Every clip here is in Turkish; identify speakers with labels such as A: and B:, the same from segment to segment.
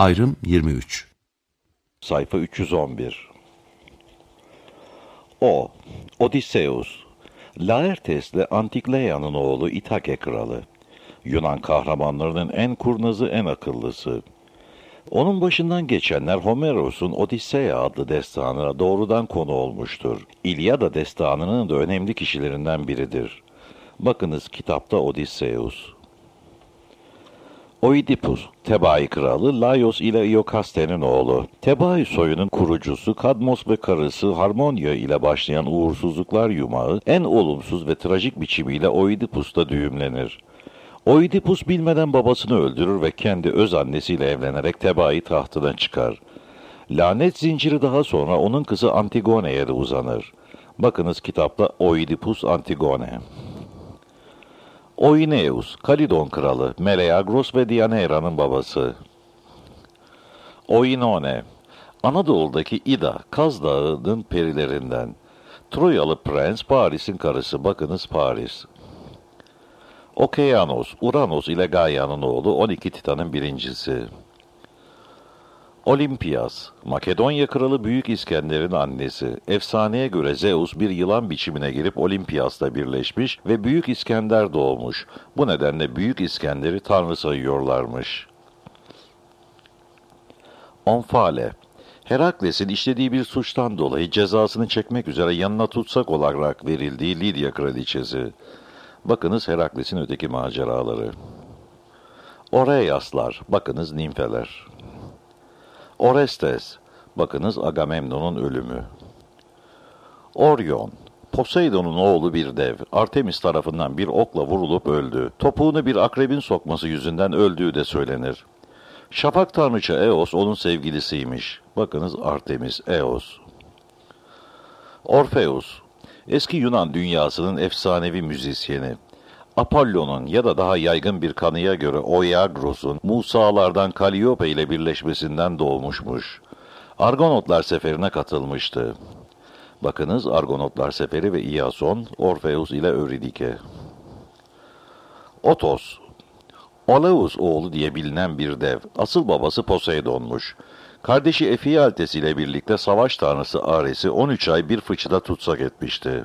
A: Ayrım 23.
B: Sayfa 311. Odysseus, Laertes'le Antikleia'nın oğlu İthake kralı. Yunan kahramanlarının en kurnazı, en akıllısı. Onun başından geçenler Homeros'un Odisseia adlı destanına doğrudan konu olmuştur. İlyada destanının da önemli kişilerinden biridir. Bakınız kitapta Odysseus. Oidipus, Tebai kralı, Laios ile Iokaste'nin oğlu. Tebai soyunun kurucusu, Kadmos ve karısı Harmonia ile başlayan uğursuzluklar yumağı, en olumsuz ve trajik biçimiyle Oidipus'ta düğümlenir. Oidipus bilmeden babasını öldürür ve kendi öz annesiyle evlenerek Tebai tahtına çıkar. Lanet zinciri daha sonra onun kızı Antigone'ye de uzanır. Bakınız kitapta Oidipus Antigone. Oineus, Kalidon kralı, Meleagros ve Deianeira'nın babası. Oinone, Anadolu'daki İda, Kaz Dağı'nın perilerinden. Troyalı prens, Paris'in karısı, bakınız Paris. Okeanos, Uranos ile Gaia'nın oğlu, 12 Titan'ın birincisi. Olimpias, Makedonya kralı Büyük İskender'in annesi. Efsaneye göre Zeus bir yılan biçimine girip Olimpias'la birleşmiş ve Büyük İskender doğmuş. Bu nedenle Büyük İskender'i tanrı sayıyorlarmış. Omfale, Herakles'in işlediği bir suçtan dolayı cezasını çekmek üzere yanına tutsak olarak verildiği Lidya kraliçesi. Bakınız Herakles'in öteki maceraları. Oreiaslar, bakınız nimfeler. Orestes, bakınız Agamemnon'un ölümü. Orion, Poseidon'un oğlu bir dev, Artemis tarafından bir okla vurulup öldü. Topuğunu bir akrebin sokması yüzünden öldüğü de söylenir. Şafak tanrıça Eos onun sevgilisiymiş. Bakınız Artemis, Eos. Orpheus, eski Yunan dünyasının efsanevi müzisyeni. Apollon'un ya da daha yaygın bir kanıya göre Oiagros'un Musalardan Kalliope ile birleşmesinden doğmuşmuş. Argonotlar seferine katılmıştı. Bakınız Argonotlar seferi ve İason, Orpheus ile Euridike. Otos, Oleus oğlu diye bilinen bir dev, asıl babası Poseidon'muş. Kardeşi Efialtes ile birlikte savaş tanrısı Ares'i 13 ay bir fıçıda tutsak etmişti.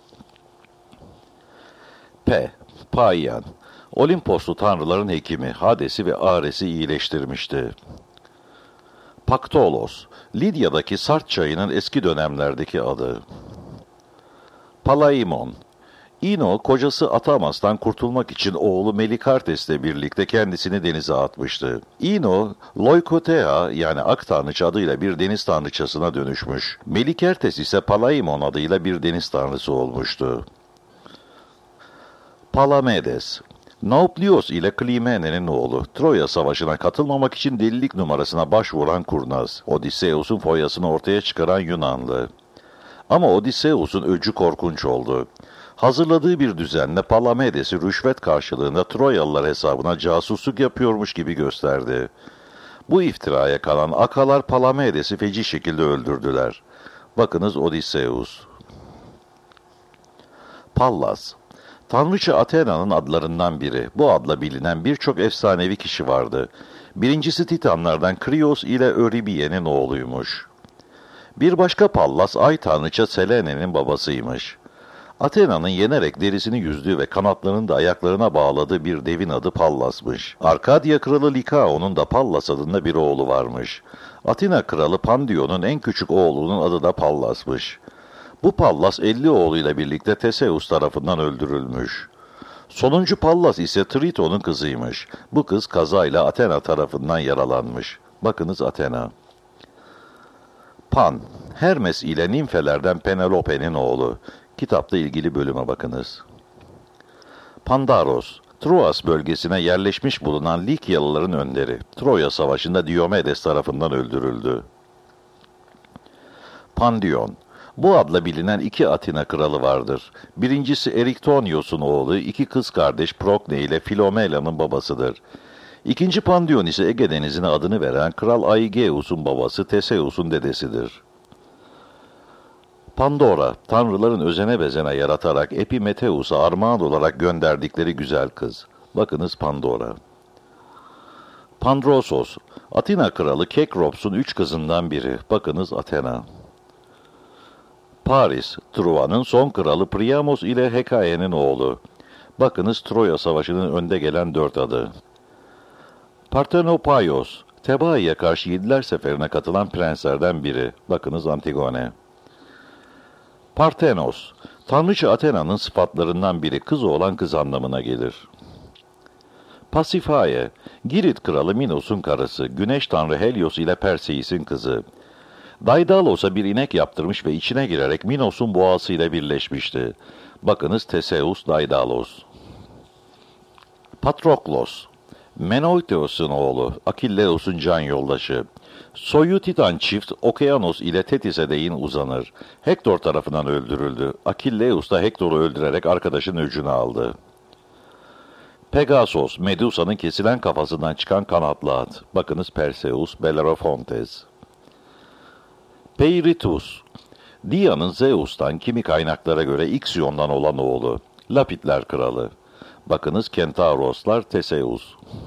B: Paian, Olimposlu tanrıların hekimi, Hades'i ve Ares'i iyileştirmişti. Paktolos, Lidya'daki Sart çayının eski dönemlerdeki adı. Palaimon, Ino, kocası Atamas'tan kurtulmak için oğlu Melikartes'le birlikte kendisini denize atmıştı. Ino, Loikotea yani Ak Tanrıça adıyla bir deniz tanrıçasına dönüşmüş. Melikartes ise Palaimon adıyla bir deniz tanrısı olmuştu. Palamedes, Nauplios ile Klimene'nin oğlu, Troya Savaşı'na katılmamak için delilik numarasına başvuran kurnaz, Odysseus'un foyasını ortaya çıkaran Yunanlı. Ama Odysseus'un öcü korkunç oldu. Hazırladığı bir düzenle Palamedes'i rüşvet karşılığında Troyalılar hesabına casusluk yapıyormuş gibi gösterdi. Bu iftiraya kalan Akalar Palamedes'i feci şekilde öldürdüler. Bakınız Odysseus. Pallas, Tanrıça Athena'nın adlarından biri. Bu adla bilinen birçok efsanevi kişi vardı. Birincisi Titanlardan Krios ile Öribiye'nin oğluymuş. Bir başka Pallas, Ay Tanrıça Selene'nin babasıymış. Athena'nın yenerek derisini yüzdüğü ve kanatlarını da ayaklarına bağladığı bir devin adı Pallas'mış. Arkadya kralı Likaon'un da Pallas adında bir oğlu varmış. Atina kralı Pandion'un en küçük oğlunun adı da Pallas'mış. Bu Pallas 50 oğluyla birlikte Theseus tarafından öldürülmüş. Sonuncu Pallas ise Triton'un kızıymış. Bu kız kazayla Athena tarafından yaralanmış. Bakınız Athena. Pan, Hermes ile nimfelerden Penelope'nin oğlu. Kitapta ilgili bölüme bakınız. Pandaros, Troas bölgesine yerleşmiş bulunan Likyalıların önderi. Troya Savaşı'nda Diomedes tarafından öldürüldü. Pandion, bu adla bilinen iki Atina kralı vardır. Birincisi Eriktonios'un oğlu, iki kız kardeş Prokne ile Filomela'nın babasıdır. İkinci Pandion ise Ege Denizi'ne adını veren Kral Aigeus'un babası Theseus'un dedesidir. Pandora, tanrıların özene bezene yaratarak Epimetheus'a armağan olarak gönderdikleri güzel kız. Bakınız Pandora. Pandrosos, Atina kralı Kekrops'un 3 kızından biri. Bakınız Athena. Paris, Truva'nın son kralı Priamos ile Hekaye'nin oğlu. Bakınız Troya Savaşı'nın önde gelen 4 adı. Partenopaios, Tebai'ye karşı Yediler Seferi'ne katılan prenslerden biri. Bakınız Antigone. Parthenos, tanrıça Athena'nın sıfatlarından biri, kız olan kız anlamına gelir. Pasifae, Girit kralı Minos'un karısı, güneş tanrı Helios ile Perseis'in kızı. Daidalos'a bir inek yaptırmış ve içine girerek Minos'un boğasıyla birleşmişti. Bakınız Teseus Daidalos. Patroklos, Menoeteos'un oğlu, Akilleus'un can yoldaşı. Soyu Titan çift Okeanos ile Tetis'e değin uzanır. Hektor tarafından öldürüldü. Akilleus da Hektor'u öldürerek arkadaşın öcünü aldı. Pegasos, Medusa'nın kesilen kafasından çıkan kanatlı at. Bakınız Perseus, Bellerophontes. Peiritus, Dia'nın Zeus'tan kimi kaynaklara göre Ixion'dan olan oğlu. Lapitler kralı. Bakınız Kentauroslar, Teseus.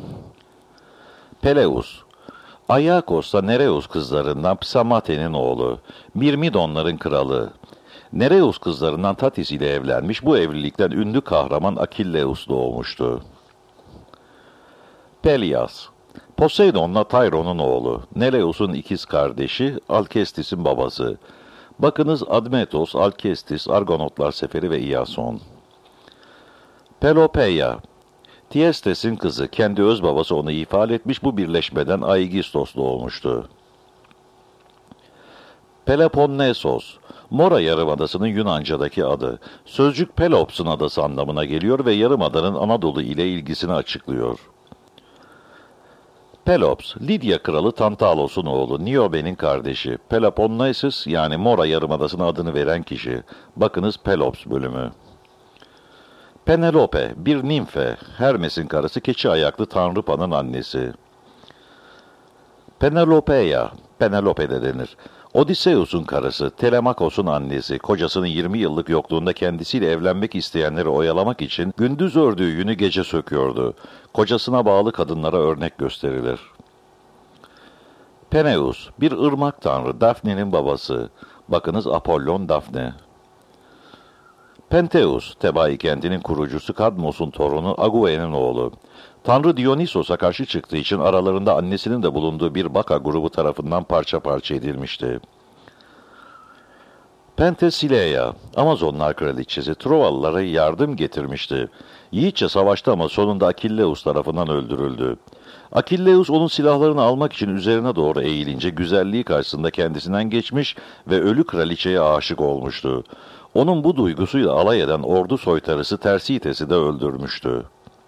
B: Peleus, Ayakos'ta Nereus kızlarından Psamathe'nin oğlu. Mirmidonların kralı. Nereus kızlarından Tatis ile evlenmiş, bu evlilikten ünlü kahraman Akilleus doğmuştu. Pelias, Poseidon'la Tyron'un oğlu. Neleus'un ikiz kardeşi, Alkestis'in babası. Bakınız Admetos, Alkestis, Argonotlar Seferi ve İason. Pelopeia, Tiestes'in kızı, kendi öz babası onu ifade etmiş, bu birleşmeden Aigistos doğmuştu. Peloponnesos, Mora Yarımadası'nın Yunanca'daki adı. Sözcük Pelops'un adası anlamına geliyor ve Yarımada'nın Anadolu ile ilgisini açıklıyor. Pelops, Lidya kralı Tantalos'un oğlu, Niobe'nin kardeşi. Peloponnesus yani Mora Yarımadası'na adını veren kişi. Bakınız Pelops bölümü. Penelope, bir nimfe, Hermes'in karısı, keçi ayaklı Tanrı Pan'ın annesi. Penelopeia, Penelope de denir. Odysseus'un karısı, Telemakos'un annesi, kocasının 20 yıllık yokluğunda kendisiyle evlenmek isteyenleri oyalamak için gündüz ördüğü yünü gece söküyordu. Kocasına bağlı kadınlara örnek gösterilir. Peneus, bir ırmak tanrı, Daphne'nin babası. Bakınız Apollon, Daphne. Pentheus, Tebai kentinin kurucusu, Kadmos'un torunu, Ague'nin oğlu. Tanrı Dionysos'a karşı çıktığı için aralarında annesinin de bulunduğu bir Baka grubu tarafından parça parça edilmişti. Penthesileia, Amazonlar kraliçesi, Trovalılara yardım getirmişti. Yiğitçe savaştı ama sonunda Akilleus tarafından öldürüldü. Akilleus onun silahlarını almak için üzerine doğru eğilince güzelliği karşısında kendisinden geçmiş ve ölü kraliçeye aşık olmuştu. Onun bu duygusuyla alay eden ordu soytarısı Tersites'i de öldürmüştü.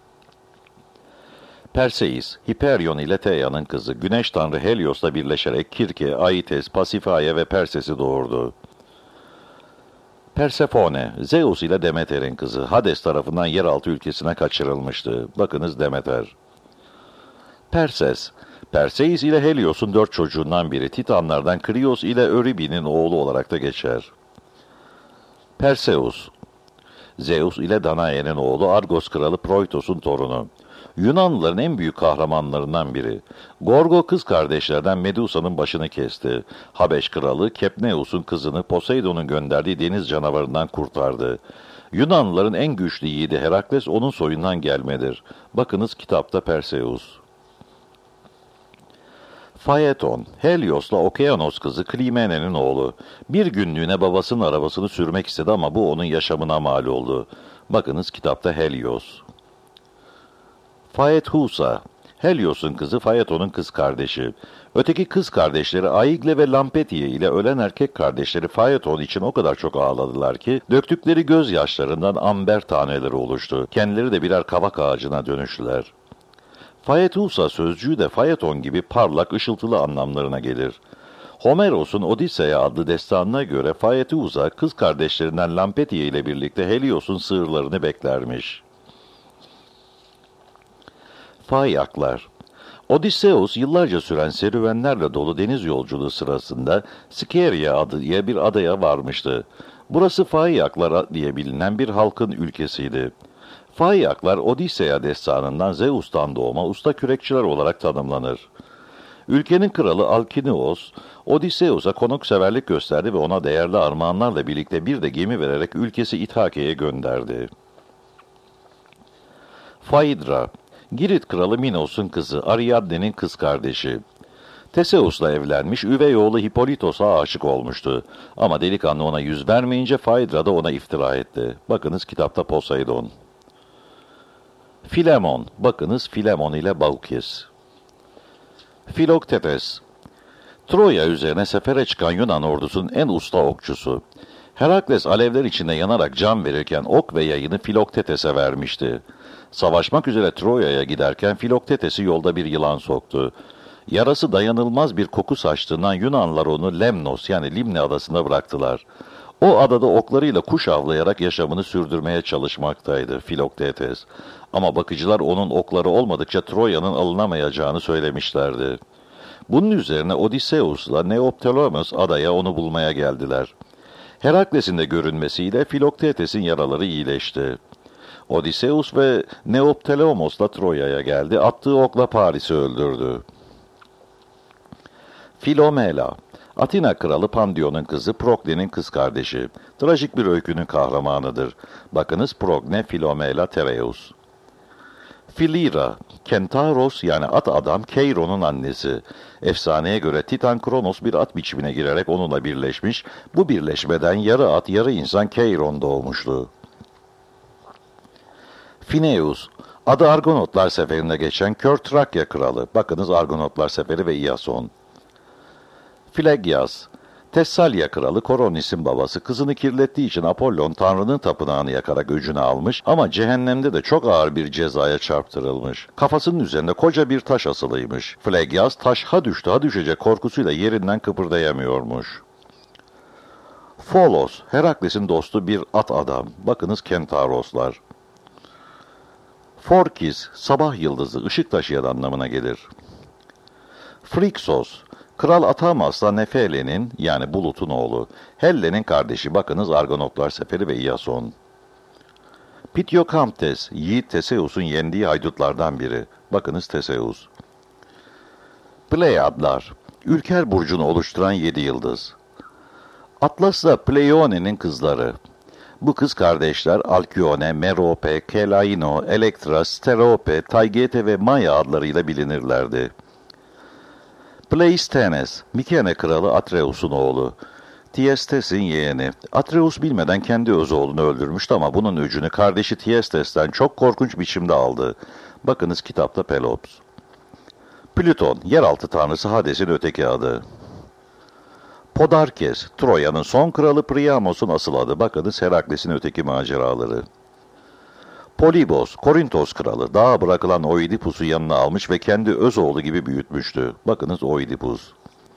B: Perseis, Hiperyon ile Theia'nın kızı, güneş tanrı Helios'la birleşerek Kirke, Aites, Pasifae ve Perses'i doğurdu. Persefone, Zeus ile Demeter'in kızı, Hades tarafından yeraltı ülkesine kaçırılmıştı. Bakınız Demeter. Perses, Perseis ile Helios'un 4 çocuğundan biri, Titanlardan Krios ile Öribi'nin oğlu olarak da geçer. Perseus, Zeus ile Danae'nin oğlu, Argos kralı Proitos'un torunu. Yunanlıların en büyük kahramanlarından biri. Gorgo kız kardeşlerden Medusa'nın başını kesti. Habeş kralı Kepneus'un kızını Poseidon'un gönderdiği deniz canavarından kurtardı. Yunanlıların en güçlü yiğidi Herakles onun soyundan gelmedir. Bakınız kitapta Perseus. Phaeton, Helios'la Okeanos kızı Klimene'nin oğlu. Bir günlüğüne babasının arabasını sürmek istedi ama bu onun yaşamına mal oldu. Bakınız kitapta Helios. Phaethusa, Helios'un kızı, Phaeton'un kız kardeşi. Öteki kız kardeşleri Aigle ve Lampetie ile ölen erkek kardeşleri Phaeton için o kadar çok ağladılar ki, döktükleri gözyaşlarından amber taneleri oluştu. Kendileri de birer kavak ağacına dönüştüler. Phaethusa sözcüğü de Phaeton gibi parlak, ışıltılı anlamlarına gelir. Homeros'un Odisseia adlı destanına göre Phaethusa, kız kardeşlerinden Lampetie ile birlikte Helios'un sığırlarını beklermiş. Fayyaklar. Odysseus yıllarca süren serüvenlerle dolu deniz yolculuğu sırasında Sikeria adlı bir adaya varmıştı. Burası Fayyaklar diye bilinen bir halkın ülkesiydi. Fayyaklar Odisea destanından Zeus'tan doğma usta kürekçiler olarak tanımlanır. Ülkenin kralı Alkinoos, Odysseus'a konukseverlik gösterdi ve ona değerli armağanlarla birlikte bir de gemi vererek ülkesi İthake'ye gönderdi. Phaedra, Girit kralı Minos'un kızı, Ariadne'nin kız kardeşi. Teseus'la evlenmiş, üvey oğlu Hippolitos'a aşık olmuştu. Ama delikanlı ona yüz vermeyince Phaedra da ona iftira etti. Bakınız kitapta Poseidon. Filemon, bakınız Filemon ile Baukis. Filoktetes, Troya üzerine sefere çıkan Yunan ordusunun en usta okçusu. Herakles alevler içinde yanarak can verirken ok ve yayını Filoktetes'e vermişti. Savaşmak üzere Troya'ya giderken Filoktetes'i yolda bir yılan soktu. Yarası dayanılmaz bir koku saçtığından Yunanlılar onu Lemnos yani Limne adasına bıraktılar. O adada oklarıyla kuş avlayarak yaşamını sürdürmeye çalışmaktaydı Filoktetes. Ama bakıcılar onun okları olmadıkça Troya'nın alınamayacağını söylemişlerdi. Bunun üzerine Odysseus'la Neoptolemus adaya onu bulmaya geldiler. Herakles'in de görünmesiyle Filoktetes'in yaraları iyileşti. Odysseus ve Neoptolemos'la Troya'ya geldi, attığı okla Paris'i öldürdü. Filomela, Atina kralı Pandion'un kızı, Prokne'nin kız kardeşi. Trajik bir öykünün kahramanıdır. Bakınız Prokne, Filomela, Tereus. Filira, Kentauros yani at adam Keiron'un annesi. Efsaneye göre Titan Kronos bir at biçimine girerek onunla birleşmiş, bu birleşmeden yarı at yarı insan Keiron doğmuştu. Phineus, adı Argonotlar seferinde geçen Kör Trakya kralı. Bakınız Argonotlar seferi ve İason. Flegias, Tessalya kralı Koronis'in babası, kızını kirlettiği için Apollon Tanrı'nın tapınağını yakarak öcünü almış ama cehennemde de çok ağır bir cezaya çarptırılmış. Kafasının üzerinde koca bir taş asılıymış. Flegias taş ha düştü ha düşecek korkusuyla yerinden kıpırdayamıyormuş. Pholos, Herakles'in dostu bir at adam. Bakınız Kentauroslar. Phorkys, sabah yıldızı, ışık taşıyan anlamına gelir. Phrixos, Kral Atamas'la Nefele'nin yani Bulut'un oğlu. Helle'nin kardeşi, bakınız Argonotlar seferi ve İason. Pityokamptes, yiğit Teseus'un yendiği haydutlardan biri. Bakınız Teseus. Pleyadlar, Ülker burcunu oluşturan 7 yıldız. Atlas'la Pleione'nin kızları. Bu kız kardeşler Alkyone, Merope, Kelaino, Elektra, Sterope, Taygete ve Maya adlarıyla bilinirlerdi. Pleistenes, Mikene kralı Atreus'un oğlu. Tiestes'in yeğeni. Atreus bilmeden kendi öz oğlunu öldürmüştü ama bunun öcünü kardeşi Tiestes'ten çok korkunç biçimde aldı. Bakınız kitapta Pelops. Plüton, yeraltı tanrısı Hades'in öteki adı. Podarkes, Troya'nın son kralı Priamos'un asıl adı. Bakınız Herakles'in öteki maceraları. Polibos, Korintos kralı, dağa bırakılan Oidipus'u yanına almış ve kendi öz oğlu gibi büyütmüştü. Bakınız Oidipus.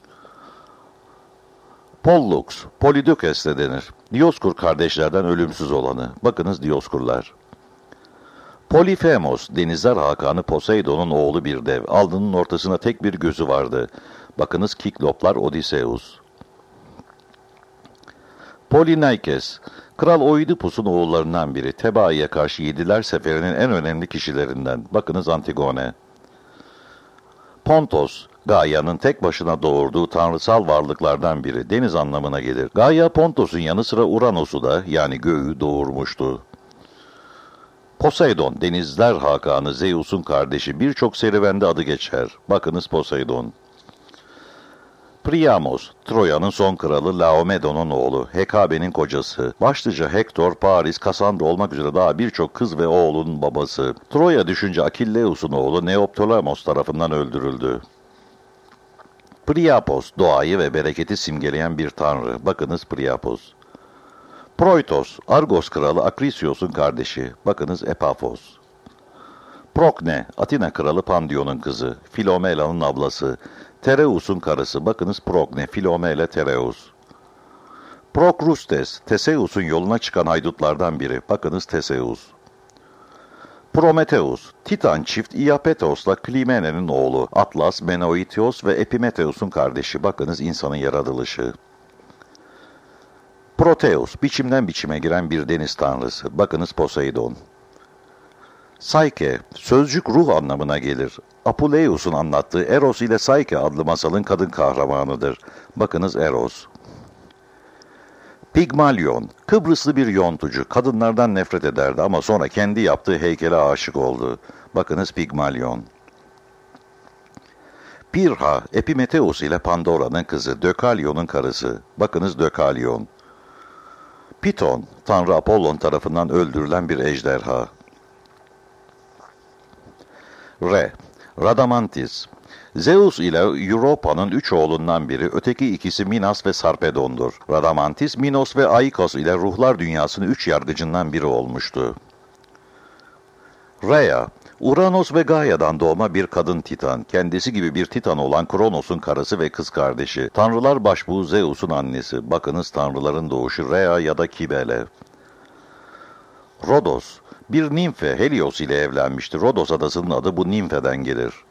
B: Pollux, Polydokes de denir. Dioskur kardeşlerden ölümsüz olanı. Bakınız Dioskurlar. Polifemos, denizler hakanı Poseidon'un oğlu bir dev. Alnının ortasına tek bir gözü vardı. Bakınız Kikloplar, Odysseus. Polyneikes, Kral Oidipus'un oğullarından biri. Tebai'ye karşı Yediler Seferi'nin en önemli kişilerinden. Bakınız Antigone. Pontos, Gaia'nın tek başına doğurduğu tanrısal varlıklardan biri. Deniz anlamına gelir. Gaia, Pontos'un yanı sıra Uranos'u da yani göğü doğurmuştu. Poseidon, denizler hakanı Zeus'un kardeşi, birçok serüvende adı geçer. Bakınız Poseidon. Priamos, Troya'nın son kralı Laomedon'un oğlu, Hekabe'nin kocası. Başlıca Hektor, Paris, Kassandra olmak üzere daha birçok kız ve oğlunun babası. Troya düşünce Akilleus'un oğlu Neoptolemos tarafından öldürüldü. Priapos, doğayı ve bereketi simgeleyen bir tanrı. Bakınız Priapos. Proitos, Argos kralı Akrisios'un kardeşi. Bakınız Epaphos. Prokne, Atina kralı Pandion'un kızı. Filomela'nın ablası. Tereus'un karısı. Bakınız Prokne, Filomela, Tereus. Prokrustes, Teseus'un yoluna çıkan haydutlardan biri. Bakınız Teseus. Prometheus, Titan çift Iapetos'la Klimene'nin oğlu. Atlas, Menoitios ve Epimetheus'un kardeşi. Bakınız insanın yaratılışı. Proteus, biçimden biçime giren bir deniz tanrısı. Bakınız Poseidon. Psyche, sözcük ruh anlamına gelir. Apuleius'un anlattığı Eros ile Psyche adlı masalın kadın kahramanıdır. Bakınız Eros. Pigmalion, Kıbrıslı bir yontucu. Kadınlardan nefret ederdi ama sonra kendi yaptığı heykele aşık oldu. Bakınız Pigmalion. Pirha, Epimetheus ile Pandora'nın kızı, Dökalion'un karısı. Bakınız Dökalion. Piton, Tanrı Apollon tarafından öldürülen bir ejderha. Radamantis. Zeus ile Europa'nın 3 oğlundan biri, öteki ikisi Minas ve Sarpedon'dur. Radamantis, Minos ve Aikos ile ruhlar dünyasının 3 yargıcından biri olmuştu. Rhea, Uranos ve Gaia'dan doğma bir kadın titan, kendisi gibi bir titan olan Kronos'un karısı ve kız kardeşi. Tanrılar başbuğu Zeus'un annesi. Bakınız tanrıların doğuşu Rhea ya da Kibele. Rodos, bir nimfe Helios ile evlenmişti. Rodos adasının adı bu nimfeden gelir.